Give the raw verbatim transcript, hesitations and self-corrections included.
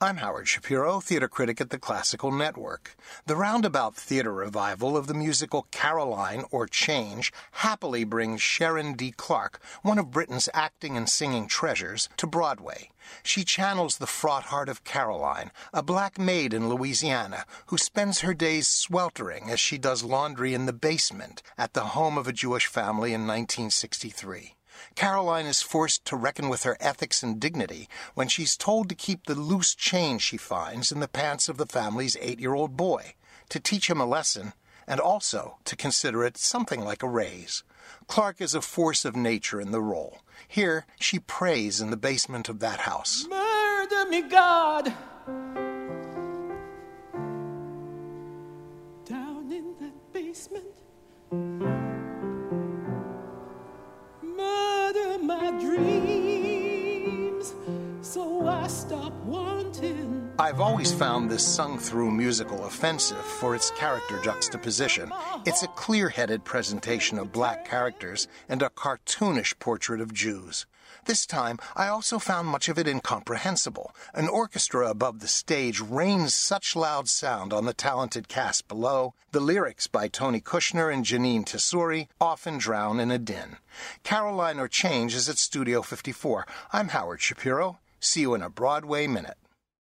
I'm Howard Shapiro, theater critic at the Classical Network. The roundabout theater revival of the musical Caroline or Change happily brings Sharon D. Clarke, one of Britain's acting and singing treasures, to Broadway. She channels the fraught heart of Caroline, a black maid in Louisiana who spends her days sweltering as she does laundry in the basement at the home of a Jewish family in nineteen sixty-three. Caroline is forced to reckon with her ethics and dignity when she's told to keep the loose change she finds in the pants of the family's eight-year-old boy, to teach him a lesson, and also to consider it something like a raise. Clarke is a force of nature in the role. Here, she prays in the basement of that house. Murder me, God! Down in that basement. My dreams, so I stop wanting. I've always found this sung-through musical offensive for its character juxtaposition. It's a clear-headed presentation of black characters and a cartoonish portrait of Jews. This time, I also found much of it incomprehensible. An orchestra above the stage rains such loud sound on the talented cast below. The lyrics by Tony Kushner and Jeanine Tesori often drown in a din. Caroline or Change is at Studio fifty-four. I'm Howard Shapiro. See you in a Broadway Minute.